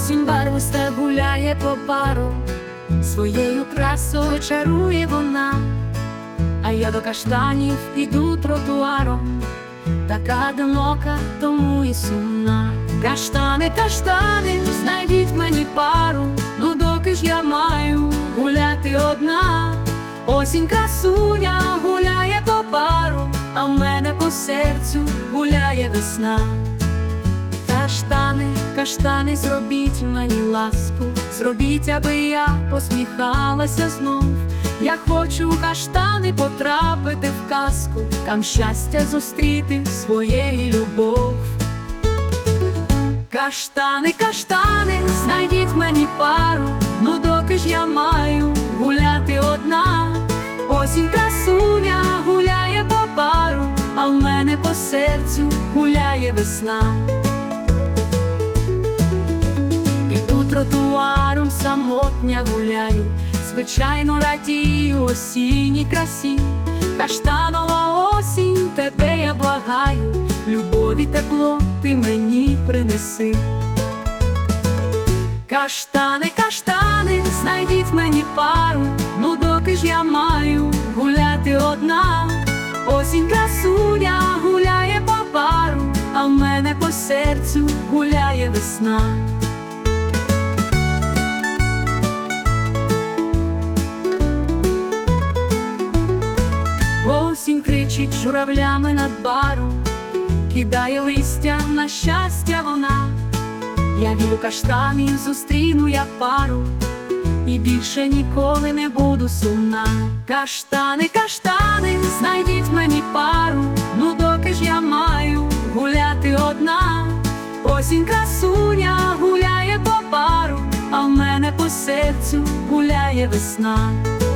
Осінь барвиста гуляє по пару, своєю красою чарує вона, а я до каштанів іду тротуаром, така одинока, тому і сумна. Каштани, каштани, знайдіть мені пару, ну доки ж я маю гуляти одна. Осінь красуня гуляє по пару, а в мене по серцю гуляє весна. Каштани, каштани, зробіть мені ласку, зробіть, аби я посміхалася знов. Я хочу у каштани потрапити в казку, там щастя зустріти своєї любов. Каштани, каштани, знайдіть мені пару, ну доки ж я маю гуляти одна. Осінь красуня гуляє по пару, а в мене по серцю гуляє весна. Іду тротуаром, самотня гуляю, звичайно радію осінній красі. Каштанова осінь, тебе я благаю, любові тепло ти мені принеси. Каштани, каштани, знайдіть мені пару, ну доки ж я маю гуляти одна. Осінь красуня гуляє по пару, а в мене по серцю гуляє весна. Осінь кричить журавлями над баром, кидає листя на щастя вона. Я вірю, каштанів зустріну я пару, і більше ніколи не буду сумна. Каштани, каштани, знайдіть мені пару, ну доки ж я маю гуляти одна. Осінь красуня гуляє по пару, а в мене по серцю гуляє весна.